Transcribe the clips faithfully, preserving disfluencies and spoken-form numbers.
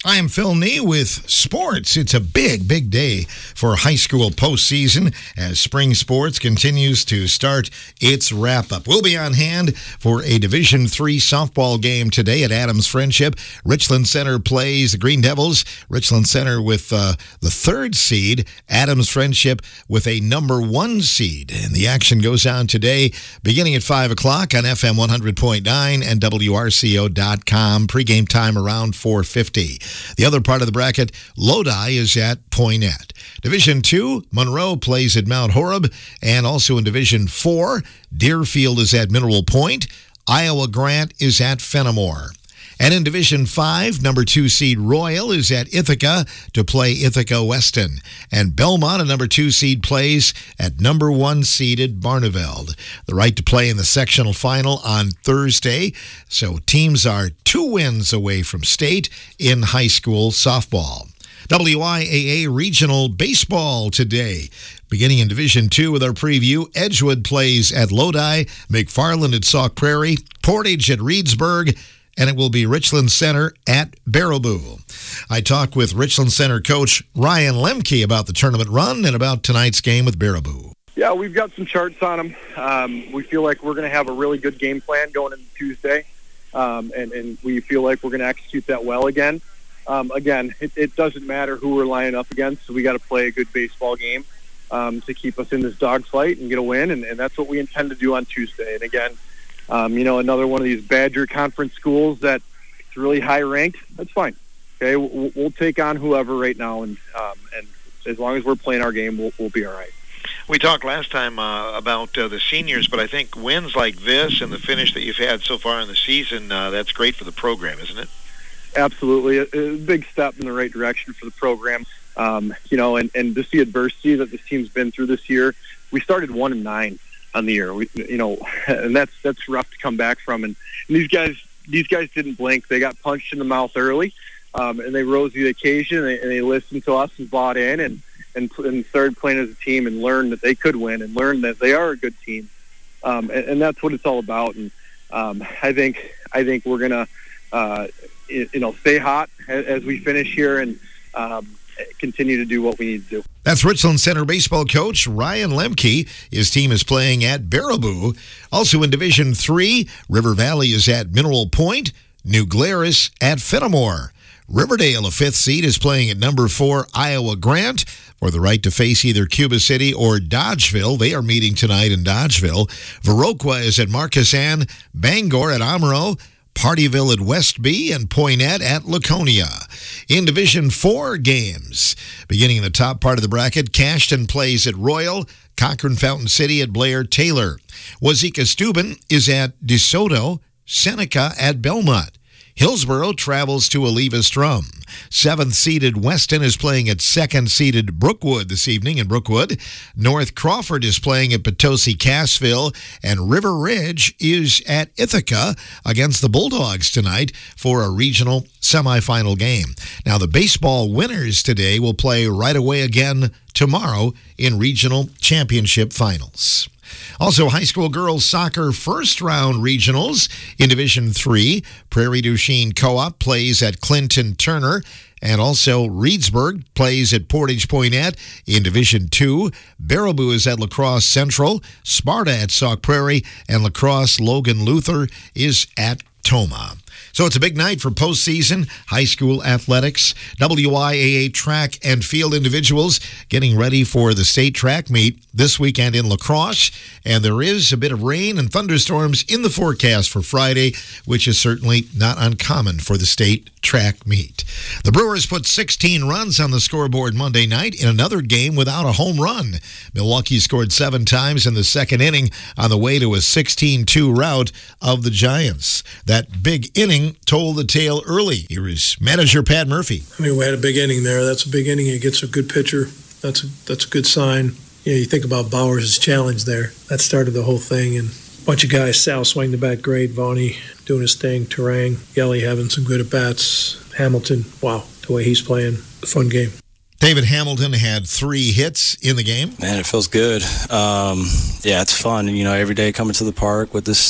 I am Phil Nee with sports. It's a big, big day for high school postseason as spring sports continues to start its wrap-up. We'll be on hand for a Division three softball game today at Adams Friendship. Richland Center plays the Green Devils. Richland Center with uh, the third seed. Adams Friendship with a number one seed. And the action goes on today beginning at five o'clock on F M one hundred point nine and W R C O dot com. Pre-game time around four fifty. The other part of the bracket, Lodi is at Poynette. Division two, Monroe plays at Mount Horeb. And also in Division four, Deerfield is at Mineral Point. Iowa Grant is at Fenimore. And in Division five, number two seed Royal is at Ithaca to play Ithaca Weston. And Belmont, a number two seed, plays at number one seeded Barneveld. The right to play in the sectional final on Thursday. So teams are two wins away from state in high school softball. W I A A Regional Baseball today. Beginning in Division two with our preview, Edgewood plays at Lodi, McFarland at Sauk Prairie, Portage at Reedsburg, and it will be Richland Center at Baraboo. I talked with Richland Center coach Ryan Lemke about the tournament run and about tonight's game with Baraboo. Yeah, we've got some charts on them. Um, we feel like we're going to have a really good game plan going into Tuesday, um, and, and we feel like we're going to execute that well again. Um, again, it, it doesn't matter who we're lining up against, so we got to play a good baseball game um, to keep us in this dogfight and get a win, and, and that's what we intend to do on Tuesday. And again, Um, you know, another one of these Badger Conference schools that's really high ranked. That's fine. Okay, we'll, we'll take on whoever right now, and um, and as long as we're playing our game, we'll, we'll be all right. We talked last time uh, about uh, the seniors, but I think wins like this and the finish that you've had so far in the season, uh, that's great for the program, isn't it? Absolutely, a, a big step in the right direction for the program. Um, you know, and and just the adversity that this team's been through this year. We started one and nine on the year, we, you know, and that's that's rough to come back from. And, and these guys, these guys didn't blink. They got punched in the mouth early, um, and they rose to the occasion. And they, and they listened to us and bought in, and, and and started playing as a team, and learned that they could win, and learned that they are a good team. Um, and, and that's what it's all about. And um, I think I think we're gonna, uh, you know, stay hot as, as we finish here, and um, continue to do what we need to do. That's Richland Center baseball coach Ryan Lemke. His team is playing at Baraboo. Also in Division three, River Valley is at Mineral Point, New Glarus at Fenimore. Riverdale, a fifth seed, is playing at number four Iowa Grant for the right to face either Cuba City or Dodgeville. They are meeting tonight in Dodgeville. Viroqua is at Marcus Ann, Bangor at Amaro, Partyville at Westby, and Poynette at Laconia. In Division four games, beginning in the top part of the bracket, Cashton plays at Royal, Cochrane Fountain City at Blair Taylor. Wazeeka Steuben is at DeSoto, Seneca at Belmont. Hillsboro travels to Oliva Strum. Seventh-seeded Weston is playing at second-seeded Brookwood this evening in Brookwood. North Crawford is playing at Potosi Cassville. And River Ridge is at Ithaca against the Bulldogs tonight for a regional semifinal game. Now, the baseball winners today will play right away again tomorrow in regional championship finals. Also, high school girls soccer first-round regionals in Division three. Prairie du Chien Co-op plays at Clinton Turner. And also, Reedsburg plays at Portage Poynette in Division two. Baraboo is at La Crosse Central. Sparta at Sauk Prairie. And La Crosse Logan Luther is at Toma. So it's a big night for postseason high school athletics. W I A A track and field individuals getting ready for the state track meet this weekend in La Crosse. And there is a bit of rain and thunderstorms in the forecast for Friday, which is certainly not uncommon for the state track meet. The Brewers put sixteen runs on the scoreboard Monday night in another game without a home run. Milwaukee scored seven times in the second inning on the way to a sixteen two rout of the Giants. That big inning told the tale early. Here is manager Pat Murphy. I mean, we had a big inning there. That's a big inning. He gets a good pitcher. That's a, that's a good sign. You know, you think about Bowers' challenge there. That started the whole thing. And a bunch of guys, Sal swing the bat great, Vonnie doing his thing, Terang, Yelly having some good at-bats, Hamilton, wow, the way he's playing, a fun game. David Hamilton had three hits in the game. Man, it feels good. Um, yeah, it's fun. You know, every day coming to the park with this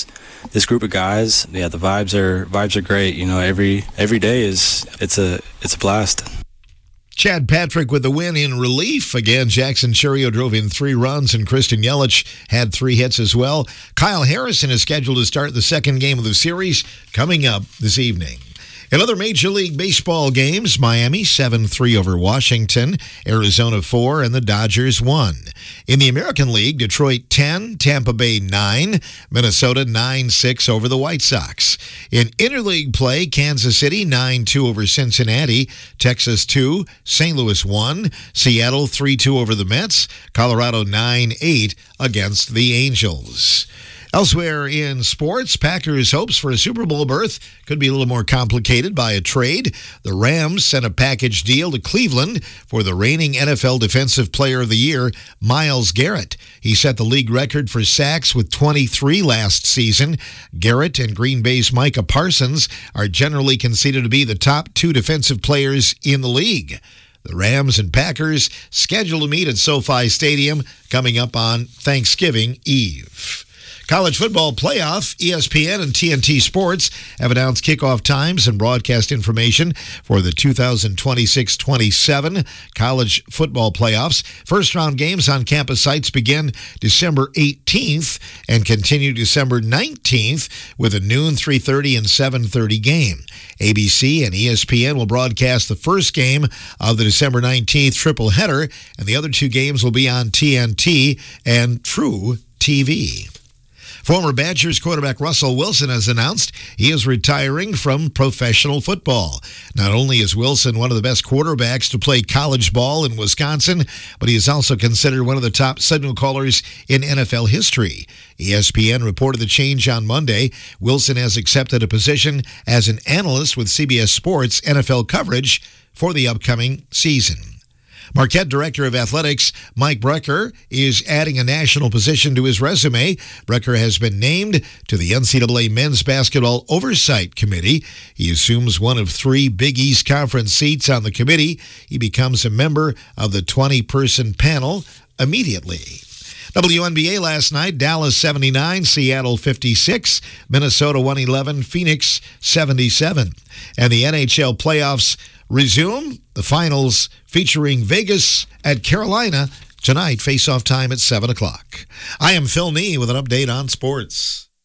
this group of guys, yeah, the vibes are vibes are great. You know, every every day is it's a it's a blast. Chad Patrick with the win in relief. Again, Jackson Churio drove in three runs, and Kristen Yelich had three hits as well. Kyle Harrison is scheduled to start the second game of the series coming up this evening. In other Major League Baseball games, Miami seven three over Washington, Arizona four, and the Dodgers one. In the American League, Detroit ten, Tampa Bay nine, Minnesota nine six over the White Sox. In interleague play, Kansas City nine two over Cincinnati, Texas two, Saint Louis one, Seattle three two over the Mets, Colorado nine eight against the Angels. Elsewhere in sports, Packers' hopes for a Super Bowl berth could be a little more complicated by a trade. The Rams sent a package deal to Cleveland for the reigning N F L Defensive Player of the Year, Myles Garrett. He set the league record for sacks with twenty-three last season. Garrett and Green Bay's Micah Parsons are generally considered to be the top two defensive players in the league. The Rams and Packers scheduled to meet at SoFi Stadium coming up on Thanksgiving Eve. College football playoff, E S P N and T N T Sports have announced kickoff times and broadcast information for the two thousand twenty-six twenty-seven college football playoffs. First round games on campus sites begin December eighteenth and continue December nineteenth with a noon, three thirty, and seven thirty game. A B C and E S P N will broadcast the first game of the December nineteenth triple header, and the other two games will be on T N T and True T V. Former Badgers quarterback Russell Wilson has announced he is retiring from professional football. Not only is Wilson one of the best quarterbacks to play college ball in Wisconsin, but he is also considered one of the top signal callers in N F L history. E S P N reported the change on Monday. Wilson has accepted a position as an analyst with C B S Sports N F L coverage for the upcoming season. Marquette Director of Athletics Mike Brecker is adding a national position to his resume. Brecker has been named to the N C double A Men's Basketball Oversight Committee. He assumes one of three Big East Conference seats on the committee. He becomes a member of the twenty-person panel immediately. W N B A last night, Dallas seventy-nine, Seattle fifty-six, Minnesota one eleven, Phoenix seventy-seven. And the N H L playoffs resume. The finals featuring Vegas at Carolina tonight, face-off time at seven o'clock. I am Phil Nee with an update on sports.